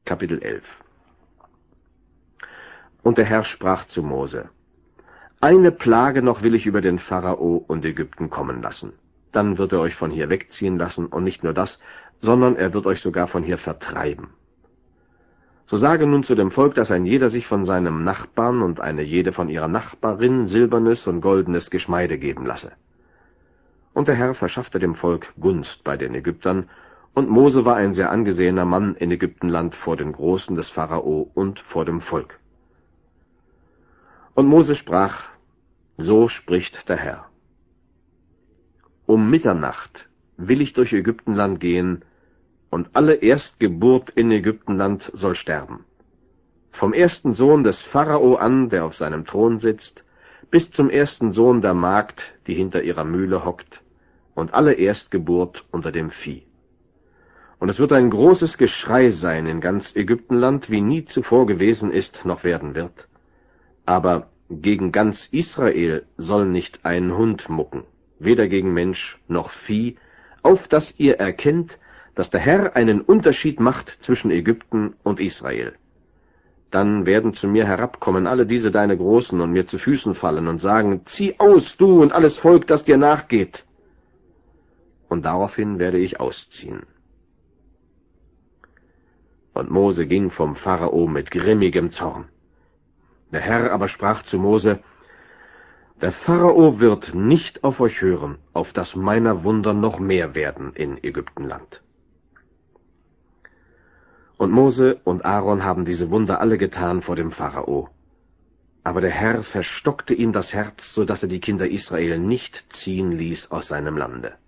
Kapitel 11. Und der Herr sprach zu Mose: Eine Plage noch will ich über den Pharao und Ägypten kommen lassen. Dann wird er euch von hier wegziehen lassen, und nicht nur das, sondern er wird euch sogar von hier vertreiben. So sage nun zu dem Volk, dass ein jeder sich von seinem Nachbarn und eine jede von ihrer Nachbarin silbernes und goldenes Geschmeide geben lasse. Und der Herr verschaffte dem Volk Gunst bei den Ägyptern, und Mose war ein sehr angesehener Mann in Ägyptenland vor den Großen des Pharao und vor dem Volk. Und Mose sprach: So spricht der Herr: Um Mitternacht will ich durch Ägyptenland gehen, und alle Erstgeburt in Ägyptenland soll sterben. Vom ersten Sohn des Pharao an, der auf seinem Thron sitzt, bis zum ersten Sohn der Magd, die hinter ihrer Mühle hockt, und alle Erstgeburt unter dem Vieh. Und es wird ein großes Geschrei sein in ganz Ägyptenland, wie nie zuvor gewesen ist, noch werden wird. Aber gegen ganz Israel soll nicht ein Hund mucken, weder gegen Mensch noch Vieh, auf dass ihr erkennt, dass der Herr einen Unterschied macht zwischen Ägypten und Israel. Dann werden zu mir herabkommen alle diese deine Großen und mir zu Füßen fallen und sagen: Zieh aus, du und alles Volk, das dir nachgeht. Und daraufhin werde ich ausziehen. Und Mose ging vom Pharao mit grimmigem Zorn. Der Herr aber sprach zu Mose: Der Pharao wird nicht auf euch hören, auf dass meiner Wunder noch mehr werden in Ägyptenland. Und Mose und Aaron haben diese Wunder alle getan vor dem Pharao. Aber der Herr verstockte ihm das Herz, so dass er die Kinder Israel nicht ziehen ließ aus seinem Lande.